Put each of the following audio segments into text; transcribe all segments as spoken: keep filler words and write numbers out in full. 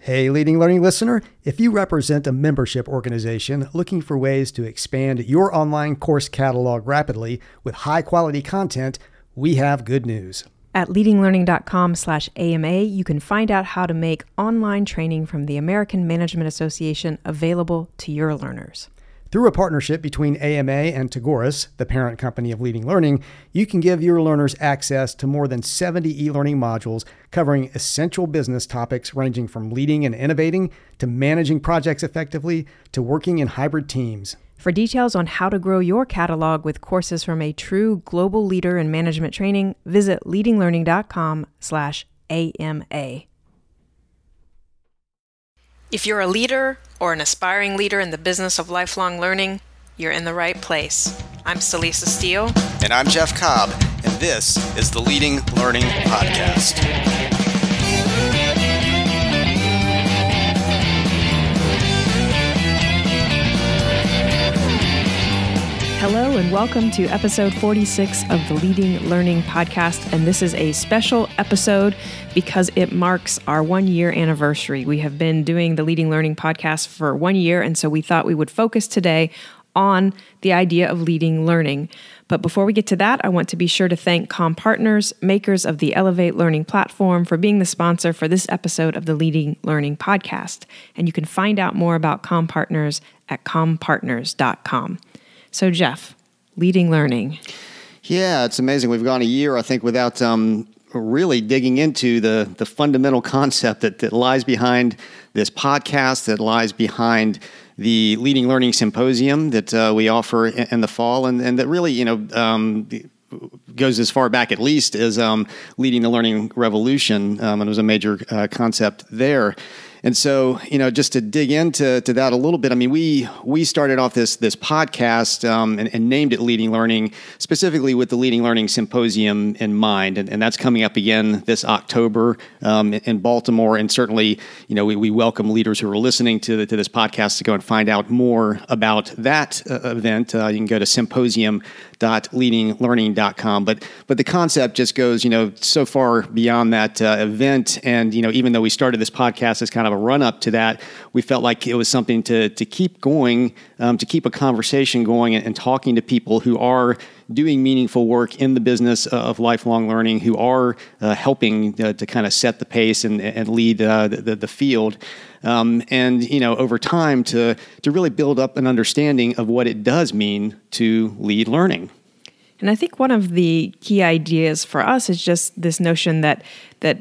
Hey, Leading Learning listener, if you represent a membership organization looking for ways to expand your online course catalog rapidly with high-quality content, we have good news. At leadinglearning.com slash AMA, you can find out how to make online training from the American Management Association available to your learners. Through a partnership between A M A and Tagoras, the parent company of Leading Learning, you can give your learners access to more than seventy e-learning modules covering essential business topics ranging from leading and innovating to managing projects effectively to working in hybrid teams. For details on how to grow your catalog with courses from a true global leader in management training, visit leadinglearning.com slash AMA. If you're a leader or an aspiring leader in the business of lifelong learning, you're in the right place. I'm Celisa Steele. And I'm Jeff Cobb, and this is the Leading Learning Podcast. Hello and welcome to episode forty-six of the Leading Learning Podcast. And this is a special episode because it marks our one year anniversary. We have been doing the Leading Learning Podcast for one year. And so we thought we would focus today on the idea of leading learning. But before we get to that, I want to be sure to thank CommPartners, makers of the Elevate Learning platform, for being the sponsor for this episode of the Leading Learning Podcast. And you can find out more about CommPartners at comm partners dot com. So Jeff, leading learning. Yeah, it's amazing. We've gone a year, I think, without um, really digging into the, the fundamental concept that, that lies behind this podcast, that lies behind the Leading Learning Symposium that uh, we offer in, in the fall, and, and that really, you know, um, goes as far back at least as um, leading the learning revolution, um, and it was a major uh, concept there. And so, you know, just to dig into to that a little bit, I mean, we we started off this this podcast um, and, and named it Leading Learning, specifically with the Leading Learning Symposium in mind. And, and that's coming up again this October um, in Baltimore. And certainly, you know, we, we welcome leaders who are listening to, the, to this podcast to go and find out more about that uh, event. Uh, you can go to symposium dot leading learning dot com. But but the concept just goes, you know, so far beyond that uh, event. And, you know, even though we started this podcast as kind of a run up to that, we felt like it was something to to keep going, um, to keep a conversation going and, and talking to people who are doing meaningful work in the business of lifelong learning, who are uh, helping uh, to kind of set the pace and, and lead uh, the, the field. Um, and, you know, over time to to really build up an understanding of what it does mean to lead learning. And I think one of the key ideas for us is just this notion that that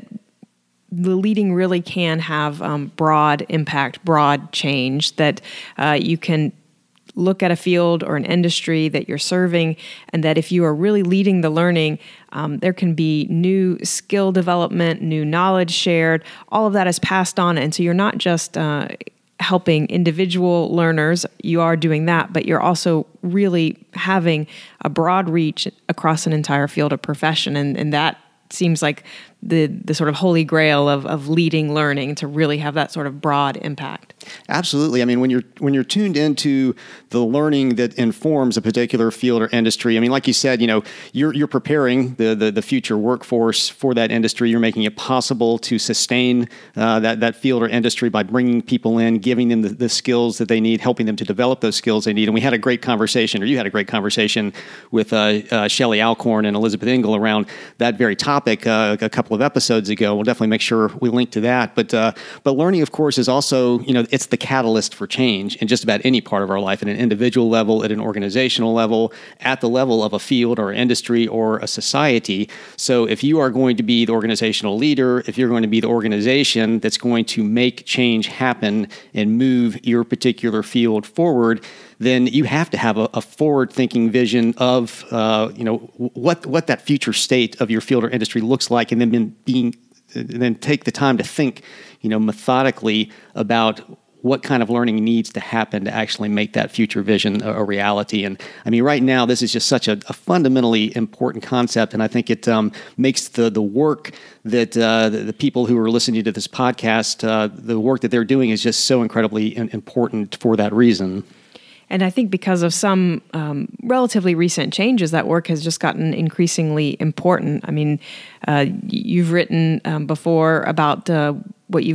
the leading really can have um, broad impact, broad change, that uh, you can look at a field or an industry that you're serving, and that if you are really leading the learning, um, there can be new skill development, new knowledge shared, all of that is passed on. And so you're not just uh, helping individual learners, you are doing that, but you're also really having a broad reach across an entire field of profession. And, and that seems like the the sort of holy grail of, of leading learning, to really have that sort of broad impact. Absolutely. I mean, when you're when you're tuned into the learning that informs a particular field or industry, I mean, like you said, you know, you're you're preparing the the, the future workforce for that industry. You're making it possible to sustain uh, that that field or industry by bringing people in, giving them the, the skills that they need, helping them to develop those skills they need. And we had a great conversation, or you had a great conversation with uh, uh, Shelley Alcorn and Elizabeth Engel around that very topic uh, a couple of episodes ago. We'll definitely make sure we link to that. But uh, but learning, of course, is also, you know, it's the catalyst for change in just about any part of our life, at an individual level, at an organizational level, at the level of a field or industry or a society. So if you are going to be the organizational leader, if you're going to be the organization that's going to make change happen and move your particular field forward, then you have to have a, a forward-thinking vision of, uh, you know, what what that future state of your field or industry looks like, and then being, and then take the time to think, you know, methodically about what kind of learning needs to happen to actually make that future vision a, a reality. And I mean, right now, this is just such a, a fundamentally important concept, and I think it um, makes the the work that uh, the, the people who are listening to this podcast, uh, the work that they're doing is just so incredibly in, important for that reason. And I think because of some um, relatively recent changes, that work has just gotten increasingly important. I mean, uh, you've written um, before about uh, what you've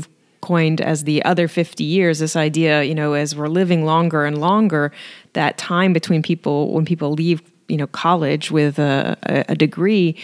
coined as the other fifty years, this idea, you know, as we're living longer and longer, that time between people, when people leave, you know, college with a, a degree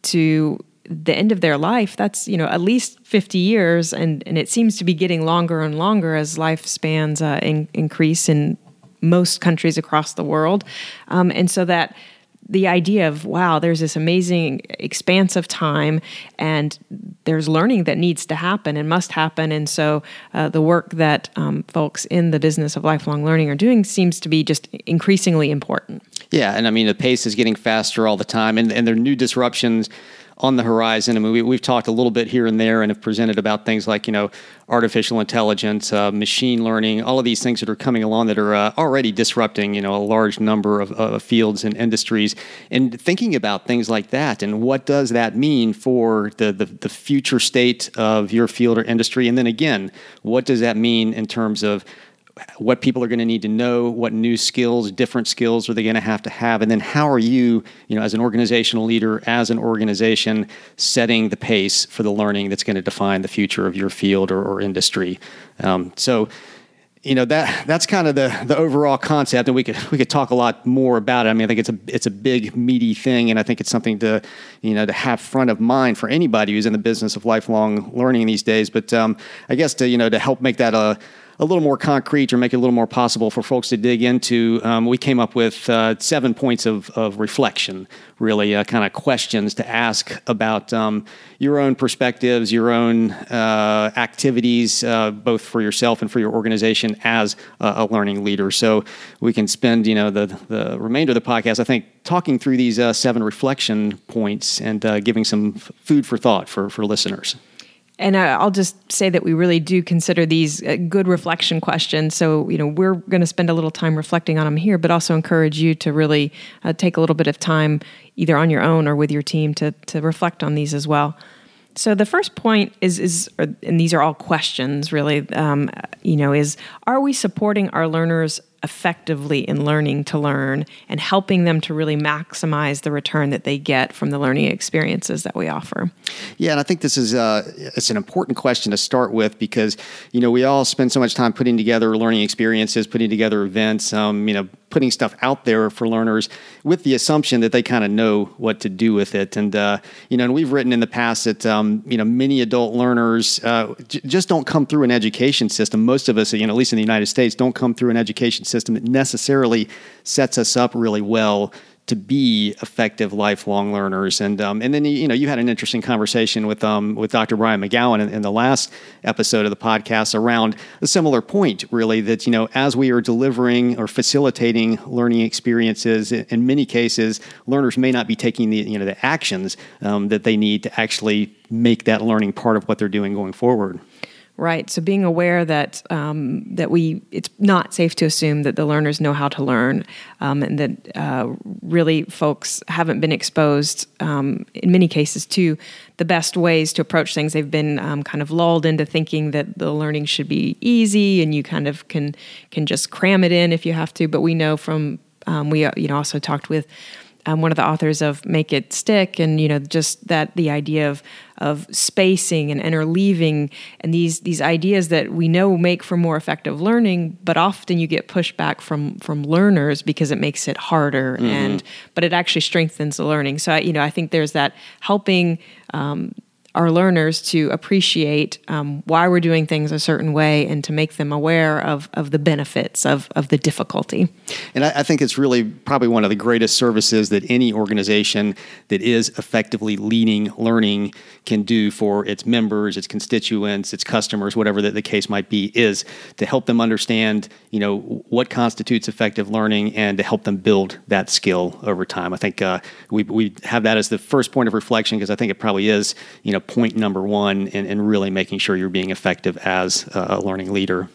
to the end of their life, that's, you know, at least fifty years. And, and it seems to be getting longer and longer as lifespans uh, in, increase in most countries across the world. Um, and so that the idea of, wow, there's this amazing expanse of time and there's learning that needs to happen and must happen. And so uh, the work that um, folks in the business of lifelong learning are doing seems to be just increasingly important. Yeah, and I mean, the pace is getting faster all the time, and, and there are new disruptions on the horizon. I mean, we, we've talked a little bit here and there and have presented about things like, you know, artificial intelligence, uh, machine learning, all of these things that are coming along that are uh, already disrupting, you know, a large number of uh, fields and industries. And thinking about things like that and what does that mean for the, the, the future state of your field or industry? And then again, what does that mean in terms of what people are going to need to know, what new skills, different skills are they going to have to have, and then how are you, you know, as an organizational leader, as an organization, setting the pace for the learning that's going to define the future of your field or, or industry. Um, so, you know, that that's kind of the the overall concept, and we could we could talk a lot more about it. I mean, I think it's a it's a big meaty thing, and I think it's something to, you know, to have front of mind for anybody who's in the business of lifelong learning these days. But um, I guess to you know to help make that a a little more concrete or make it a little more possible for folks to dig into, um, we came up with uh, seven points of, of reflection, really uh, kind of questions to ask about um, your own perspectives, your own uh, activities, uh, both for yourself and for your organization as a, a learning leader. So we can spend, you know, the, the remainder of the podcast, I think, talking through these uh, seven reflection points and uh, giving some f- food for thought for, for listeners. And I'll just say that we really do consider these good reflection questions. So, you know, we're going to spend a little time reflecting on them here, but also encourage you to really uh, take a little bit of time either on your own or with your team to to reflect on these as well. So the first point is, is and these are all questions really, um, you know, is are we supporting our learners effectively in learning to learn and helping them to really maximize the return that they get from the learning experiences that we offer? Yeah, and I think this is uh, it's an important question to start with because, you know, we all spend so much time putting together learning experiences, putting together events, um, you know, putting stuff out there for learners with the assumption that they kind of know what to do with it. And, uh, you know, and we've written in the past that, um, you know, many adult learners uh, j- just don't come through an education system. Most of us, you know, at least in the United States, don't come through an education system that necessarily sets us up really well to be effective lifelong learners. And um, and then, you know, you had an interesting conversation with um, with Doctor Brian McGowan in, in the last episode of the podcast around a similar point, really, that, you know, as we are delivering or facilitating learning experiences, in many cases, learners may not be taking the, you know, the actions um, that they need to actually make that learning part of what they're doing going forward. Right. So being aware that um, that we it's not safe to assume that the learners know how to learn, um, and that uh, really folks haven't been exposed um, in many cases to the best ways to approach things. They've been um, kind of lulled into thinking that the learning should be easy and you kind of can can just cram it in if you have to. But we know from um, we you know also talked with Um, one of the authors of Make It Stick, and you know, just that the idea of of spacing and interleaving, and these these ideas that we know make for more effective learning, but often you get pushback from from learners because it makes it harder, mm-hmm. and but it actually strengthens the learning. So I, you know, I think there's that helping Um, our learners to appreciate um, why we're doing things a certain way and to make them aware of, of the benefits of, of the difficulty. And I, I think it's really probably one of the greatest services that any organization that is effectively leading learning can do for its members, its constituents, its customers, whatever the, the case might be, is to help them understand, you know, what constitutes effective learning and to help them build that skill over time. I think uh, we we have that as the first point of reflection because I think it probably is, you know, point number one in, in really making sure you're being effective as a learning leader.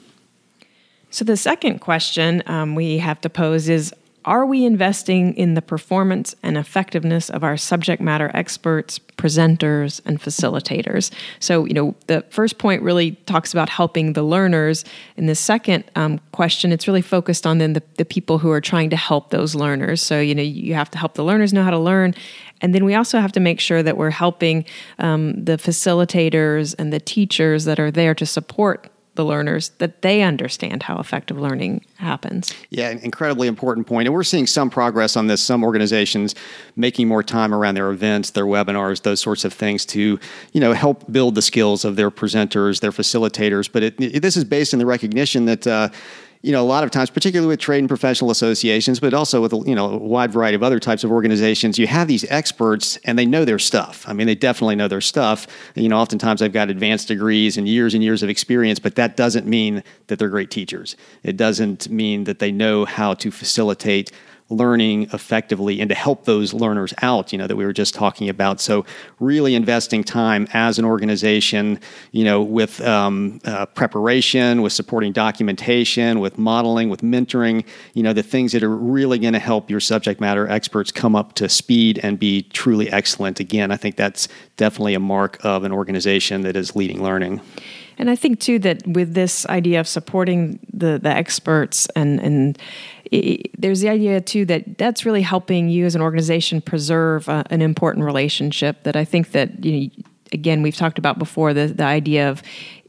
So the second question um, we have to pose is, are we investing in the performance and effectiveness of our subject matter experts, presenters, and facilitators? So, you know, the first point really talks about helping the learners. In the second um, question, it's really focused on then the, the people who are trying to help those learners. So, you know, you have to help the learners know how to learn, and then we also have to make sure that we're helping um, the facilitators and the teachers that are there to support the learners, that they understand how effective learning happens. Yeah, an incredibly important point. And we're seeing some progress on this. Some organizations making more time around their events, their webinars, those sorts of things to, you know, help build the skills of their presenters, their facilitators. But it, it, this is based in the recognition that, uh, you know, a lot of times, particularly with trade and professional associations, but also with, you know, a wide variety of other types of organizations, you have these experts and they know their stuff. I mean, they definitely know their stuff. You know, oftentimes they've got advanced degrees and years and years of experience, but that doesn't mean that they're great teachers. It doesn't mean that they know how to facilitate learning effectively and to help those learners out, you know, that we were just talking about. So really investing time as an organization, you know, with um, uh, preparation, with supporting documentation, with modeling, with mentoring, you know, the things that are really going to help your subject matter experts come up to speed and be truly excellent. Again, I think that's definitely a mark of an organization that is leading learning. And I think, too, that with this idea of supporting the, the experts and, and it, there's the idea, too, that that's really helping you as an organization preserve uh, an important relationship that I think that, you know, again, we've talked about before, the, the idea of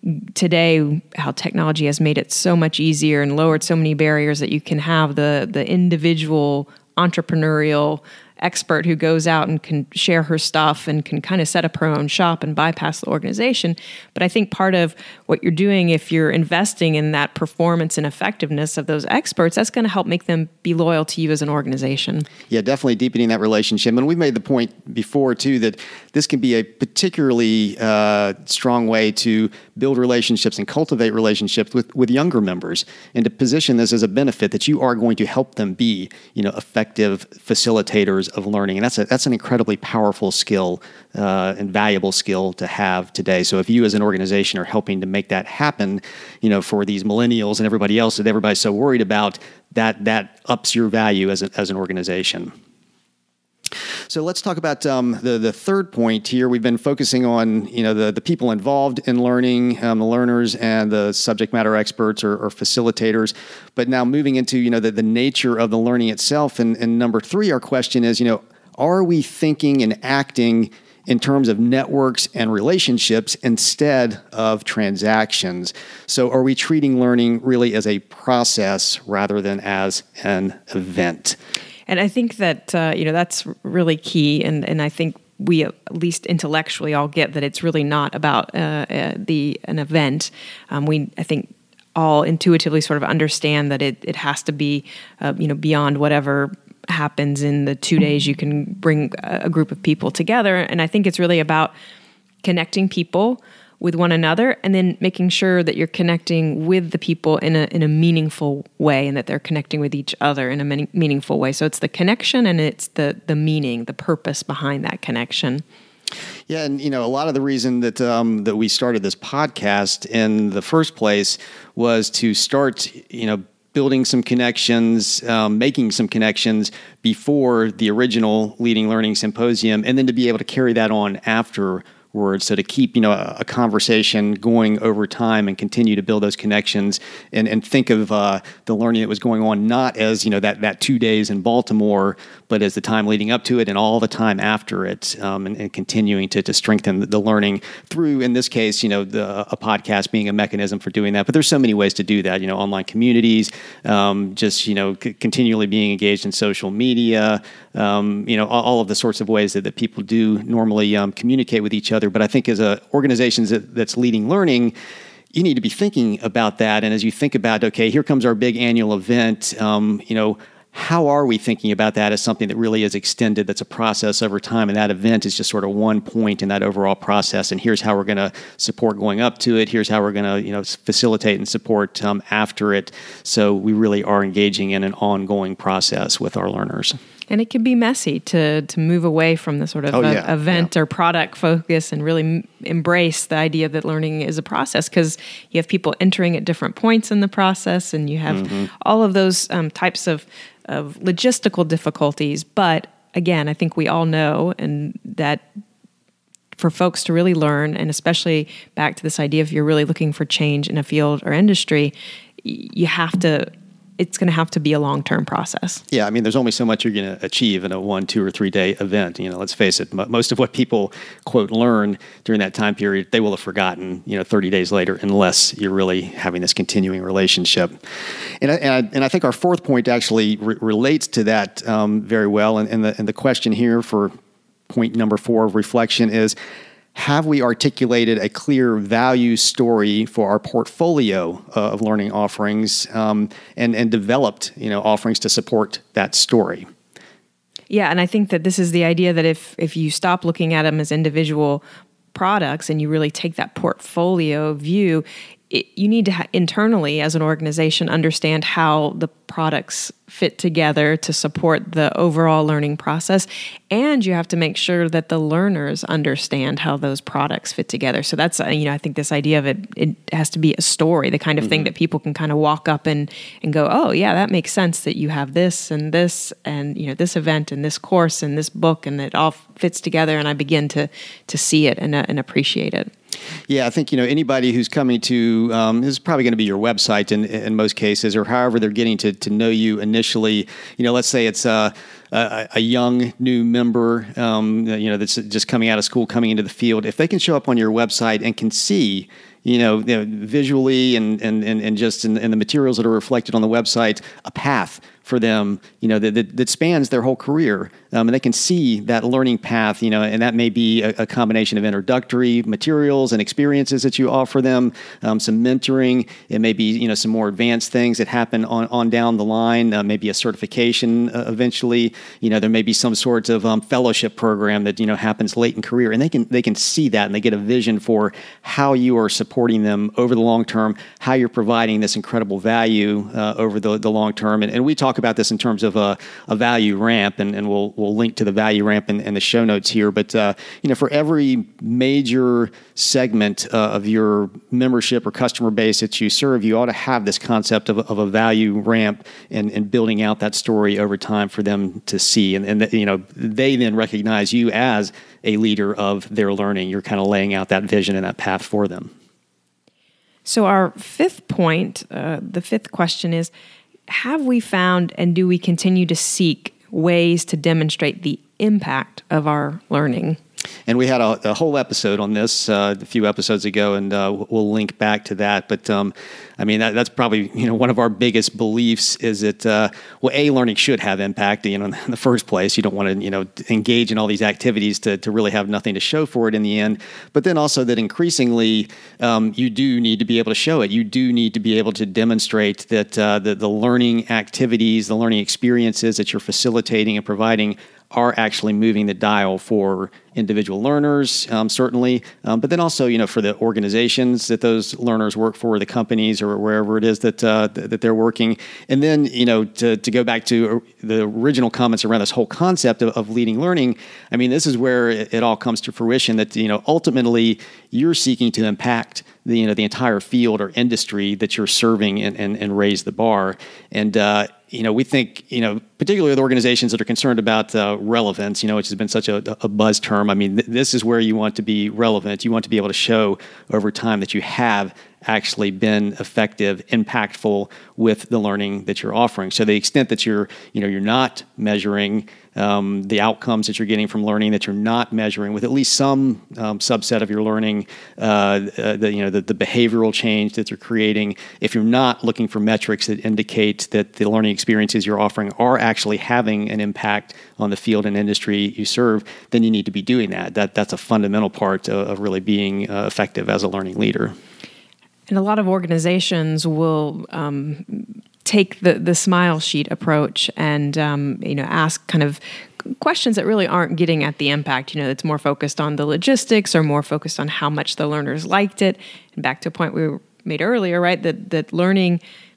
today, how technology has made it so much easier and lowered so many barriers that you can have the the individual entrepreneurial expert who goes out and can share her stuff and can kind of set up her own shop and bypass the organization. But I think part of what you're doing, if you're investing in that performance and effectiveness of those experts, that's going to help make them be loyal to you as an organization. Yeah, definitely deepening that relationship. And we made the point before, too, that this can be a particularly uh, strong way to build relationships and cultivate relationships with, with younger members, and to position this as a benefit that you are going to help them be, you know, effective facilitators of learning. And that's a, that's an incredibly powerful skill uh, and valuable skill to have today. So if you as an organization are helping to make that happen, you know, for these millennials and everybody else that everybody's so worried about, that that ups your value as, a, as an organization. So let's talk about um, the the third point here. We've been focusing on, you know, the, the people involved in learning, um, the learners and the subject matter experts or, or facilitators. But now moving into, you know, the, the nature of the learning itself. And, and number three, our question is, you know, are we thinking and acting in terms of networks and relationships instead of transactions? So are we treating learning really as a process rather than as an event? And I think that, uh, you know, that's really key. And, and I think we, at least intellectually, all get that it's really not about uh, uh, the an event. Um, we, I think, all intuitively sort of understand that it, it has to be, uh, you know, beyond whatever happens in the two days you can bring a group of people together. And I think it's really about connecting people with one another, and then making sure that you're connecting with the people in a in a meaningful way, and that they're connecting with each other in a many, meaningful way. So it's the connection, and it's the the meaning, the purpose behind that connection. Yeah, and you know, a lot of the reason that um, that we started this podcast in the first place was to start, you know, building some connections, um, making some connections before the original Leading Learning Symposium, and then to be able to carry that on after. Words. So to keep, you know, a, a conversation going over time and continue to build those connections, and, and think of uh, the learning that was going on not as, you know, that, that two days in Baltimore, but as the time leading up to it and all the time after it, um, and, and continuing to, to strengthen the, the learning through, in this case, you know, the, a podcast being a mechanism for doing that. But there's so many ways to do that, you know, online communities, um, just, you know, c- continually being engaged in social media, um, you know, all, all of the sorts of ways that, that people do normally um, communicate with each other. But I think as a organization that, that's leading learning, you need to be thinking about that. And as you think about, okay, here comes our big annual event, um, you know, how are we thinking about that as something that really is extended, that's a process over time, and that event is just sort of one point in that overall process, and here's how we're going to support going up to it, here's how we're going to, you know, facilitate and support um, after it. So we really are engaging in an ongoing process with our learners. And it can be messy to to move away from the sort of oh, uh, yeah, event yeah. or product focus and really m- embrace the idea that learning is a process, because you have people entering at different points in the process, and you have mm-hmm. all of those um, types of, of logistical difficulties. But again, I think we all know, and that for folks to really learn, and especially back to this idea, if you're really looking for change in a field or industry, you have to it's going to have to be a long-term process. Yeah, I mean, there's only so much you're going to achieve in a one, two, or three-day event. You know, let's face it, m- most of what people, quote, learn during that time period, they will have forgotten, you know, thirty days later, unless you're really having this continuing relationship. And I, and I, and I think our fourth point actually re- relates to that um, very well. And, and, the, and the question here for point number four of reflection is, have we articulated a clear value story for our portfolio uh, of learning offerings um, and, and developed, you know, offerings to support that story? Yeah, and I think that this is the idea that if if you stop looking at them as individual products and you really take that portfolio view, it, you need to ha- internally as an organization understand how the products fit together to support the overall learning process. And you have to make sure that the learners understand how those products fit together. So that's, uh, you know, I think this idea of it, it has to be a story, the kind of mm-hmm. thing that people can kind of walk up and, and go, oh yeah, that makes sense that you have this and this and, you know, this event and this course and this book, and it all fits together, and I begin to, to see it and, uh, and appreciate it. Yeah, I think, you know, anybody who's coming to, um, this is probably going to be your website in, in most cases, or however they're getting to, to know you initially. You know, let's say it's a, a, a young new member, um, you know, that's just coming out of school, coming into the field. If they can show up on your website and can see, you know, you know visually and, and, and, and just in, in the materials that are reflected on the website, a path for them, you know, that, that, that spans their whole career. Um, and they can see that learning path, you know, and that may be a, a combination of introductory materials and experiences that you offer them, um, some mentoring. It may be, you know, some more advanced things that happen on, on down the line, uh, maybe a certification uh, eventually. You know, there may be some sorts of um, fellowship program that, you know, happens late in career. And they can they can see that, and they get a vision for how you are supporting them over the long term, how you're providing this incredible value uh, over the, the long term. And, and we talk about this in terms of a, a value ramp, and, and we'll we'll link to the value ramp in, in the show notes here. But uh, you know, for every major segment uh, of your membership or customer base that you serve, you ought to have this concept of, of a value ramp and, and building out that story over time for them to see. And, and the, you know, they then recognize you as a leader of their learning. You're kind of laying out that vision and that path for them. So our fifth point, uh, the fifth question is, have we found and do we continue to seek ways to demonstrate the impact of our learning? And we had a, a whole episode on this uh, a few episodes ago, and uh, we'll link back to that. But um, I mean, that, that's probably, you know, one of our biggest beliefs is that uh, well, a learning should have impact. You know, in the first place, you don't want to, you know, engage in all these activities to to really have nothing to show for it in the end. But then also that increasingly, um, you do need to be able to show it. You do need to be able to demonstrate that uh, the the learning activities, the learning experiences that you're facilitating and providing are actually moving the dial for individual learners, um, certainly, um, but then also, you know, for the organizations that those learners work for, the companies or wherever it is that uh, th- that they're working. And then, you know, to, to go back to the original comments around this whole concept of, of leading learning, I mean, this is where it, it all comes to fruition that, you know, ultimately you're seeking to impact the, you know, the entire field or industry that you're serving and, and, and raise the bar. And, uh, you know, we think, you know, particularly with organizations that are concerned about uh, relevance, you know, which has been such a, a buzz term. I mean, th- this is where you want to be relevant. You want to be able to show over time that you have actually been effective, impactful with the learning that you're offering. So the extent that you're, you know, you're not measuring um, the outcomes that you're getting from learning, that you're not measuring with at least some um, subset of your learning, uh, uh, the, you know, the, the behavioral change that you're creating. If you're not looking for metrics that indicate that the learning experiences you're offering are actually having an impact on the field and industry you serve, then you need to be doing that. That that's a fundamental part of, of really being uh, effective as a learning leader. And a lot of organizations will um, take the, the smile sheet approach and um, you know, ask kind of questions that really aren't getting at the impact. You know, it's more focused on the logistics or more focused on how much the learners liked it. And back to a point we made earlier, right, that that learning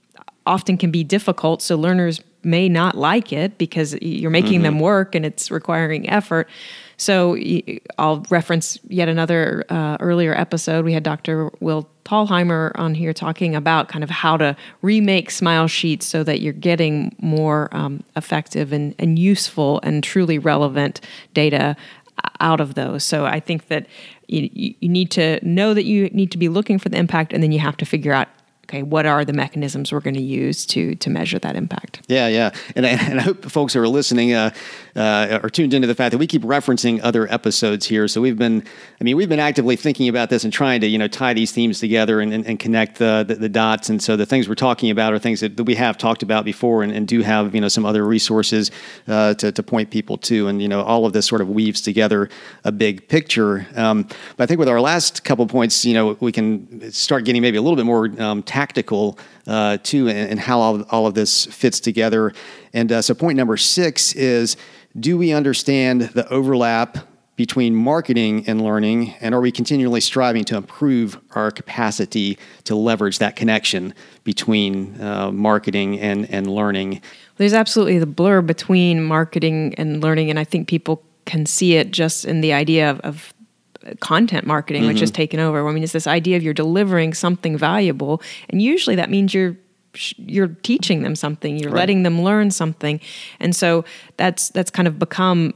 often can be difficult. So learners may not like it because you're making mm-hmm. them work and it's requiring effort. So I'll reference yet another uh, earlier episode. We had Doctor Will Thalheimer on here talking about kind of how to remake smile sheets so that you're getting more um, effective and, and useful and truly relevant data out of those. So I think that you, you need to know that you need to be looking for the impact, and then you have to figure out okay, what are the mechanisms we're going to use to to measure that impact? Yeah, yeah. And I, and I hope folks who are listening uh, uh, are tuned into the fact that we keep referencing other episodes here. So we've been, I mean, we've been actively thinking about this and trying to, you know, tie these themes together and, and, and connect the, the, the dots. And so the things we're talking about are things that, that we have talked about before and, and do have, you know, some other resources uh, to, to point people to. And, you know, all of this sort of weaves together a big picture. Um, but I think with our last couple points, you know, we can start getting maybe a little bit more um, tactical uh, too, and, and how all, all of this fits together. And uh, so point number six is, do we understand the overlap between marketing and learning, and are we continually striving to improve our capacity to leverage that connection between uh, marketing and, and learning? There's absolutely the blur between marketing and learning, and I think people can see it just in the idea of, of content marketing, mm-hmm. which has taken over. I mean, it's this idea of you're delivering something valuable, and usually that means you're you're teaching them something, you're right. letting them learn something, and so that's that's kind of become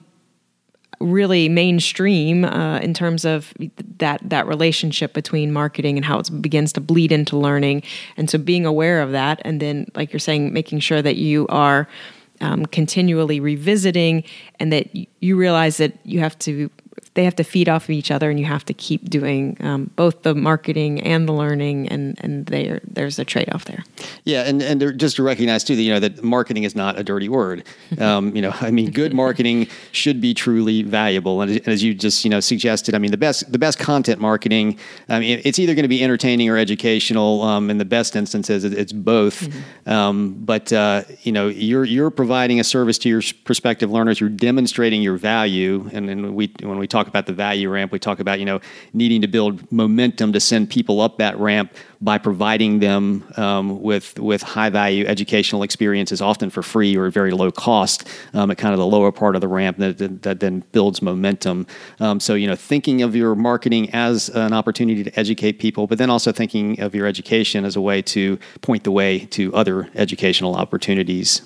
really mainstream uh, in terms of that that relationship between marketing and how it begins to bleed into learning. And so being aware of that, and then, like you're saying, making sure that you are um, continually revisiting, and that you realize that you have to they have to feed off of each other, and you have to keep doing um, both the marketing and the learning, and and they there's a trade-off there. Yeah, and and just to recognize too that you know that marketing is not a dirty word. Um, you know, I mean, good marketing should be truly valuable, and as you just you know suggested, I mean, the best the best content marketing, I mean, it's either going to be entertaining or educational. Um, in the best instances, it's both. Mm-hmm. Um, but uh, you know, you're you're providing a service to your prospective learners. You're demonstrating your value, and then we when we talk about the value ramp, we talk about, you know, needing to build momentum to send people up that ramp by providing them um, with with high value educational experiences, often for free or very low cost, um, at kind of the lower part of the ramp that, that, that then builds momentum. Um, so, you know, thinking of your marketing as an opportunity to educate people, but then also thinking of your education as a way to point the way to other educational opportunities.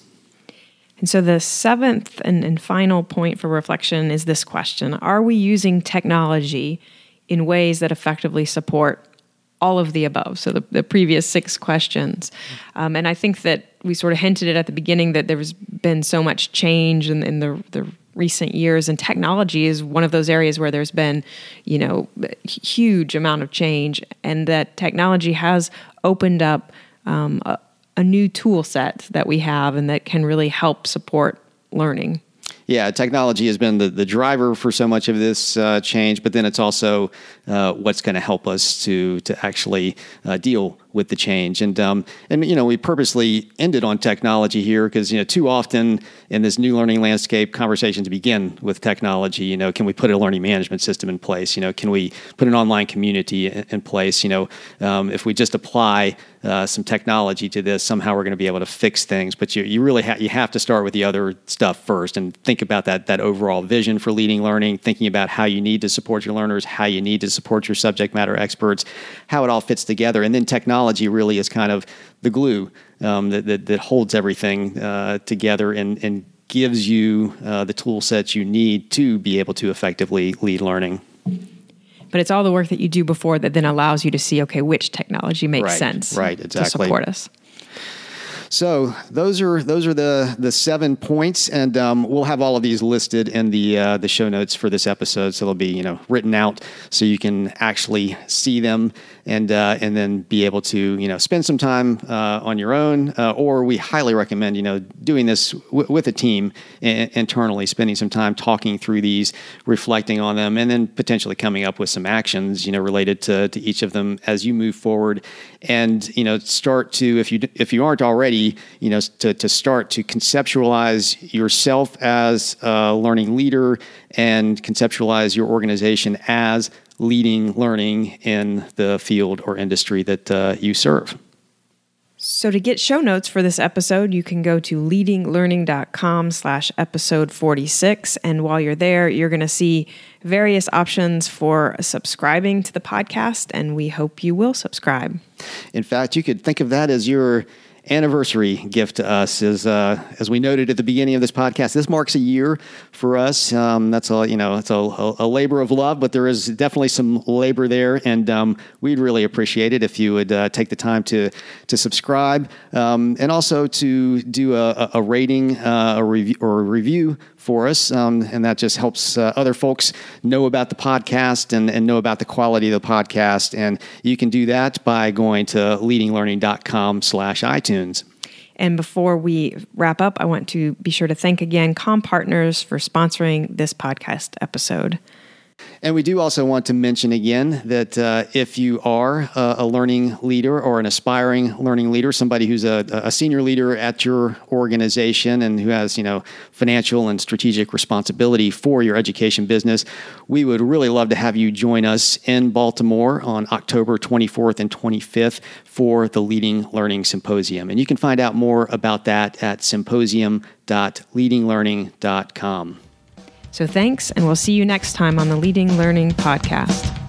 And so the seventh and, and final point for reflection is this question: are we using technology in ways that effectively support all of the above? So the, the previous six questions. Um, and I think that we sort of hinted it at the beginning that there's been so much change in, in the, the recent years, and technology is one of those areas where there's been, you know, huge amount of change, and that technology has opened up um, a, a new tool set that we have and that can really help support learning. Yeah, technology has been the, the driver for so much of this uh, change, but then it's also uh, what's going to help us to to actually uh, deal with the change. And um, and you know, we purposely ended on technology here because you know too often in this new learning landscape, conversations begin with technology. You know, can we put a learning management system in place? You know, can we put an online community in, in place? You know, um, if we just apply uh, some technology to this, somehow we're going to be able to fix things. But you you really ha- you have to start with the other stuff first and think about that that overall vision for leading learning. Thinking about how you need to support your learners, how you need to support your subject matter experts, how it all fits together, and then technology. Technology really is kind of the glue um, that, that that holds everything uh, together and, and gives you uh, the tool sets you need to be able to effectively lead learning. But it's all the work that you do before that then allows you to see, okay, which technology makes right, sense right, exactly. to support us. So those are those are the the seven points, and um, we'll have all of these listed in the uh, the show notes for this episode. So they'll be you know written out so you can actually see them and uh, and then be able to you know spend some time uh, on your own. Uh, or we highly recommend you know doing this w- with a team I- internally, spending some time talking through these, reflecting on them, and then potentially coming up with some actions you know related to to each of them as you move forward. And you know start to if you if you aren't already. You know, to, to start to conceptualize yourself as a learning leader and conceptualize your organization as leading learning in the field or industry that uh, you serve. So to get show notes for this episode, you can go to leadinglearning.com slash episode 46. And while you're there, you're going to see various options for subscribing to the podcast, and we hope you will subscribe. In fact, you could think of that as your anniversary gift to us. As uh, as we noted at the beginning of this podcast, this marks a year for us. Um, that's a you know it's a, a labor of love, but there is definitely some labor there, and um, we'd really appreciate it if you would uh, take the time to to subscribe, um, and also to do a, a rating, uh, a review or a review for us, um, and that just helps uh, other folks know about the podcast and, and know about the quality of the podcast. And you can do that by going to leading learning dot com slash iTunes. And before we wrap up, I want to be sure to thank again Comm Partners for sponsoring this podcast episode. And we do also want to mention again that uh, if you are a, a learning leader or an aspiring learning leader, somebody who's a, a senior leader at your organization and who has, you know, financial and strategic responsibility for your education business, we would really love to have you join us in Baltimore on October twenty-fourth and twenty-fifth for the Leading Learning Symposium. And you can find out more about that at symposium dot leading learning dot com. So thanks, and we'll see you next time on the Leading Learning Podcast.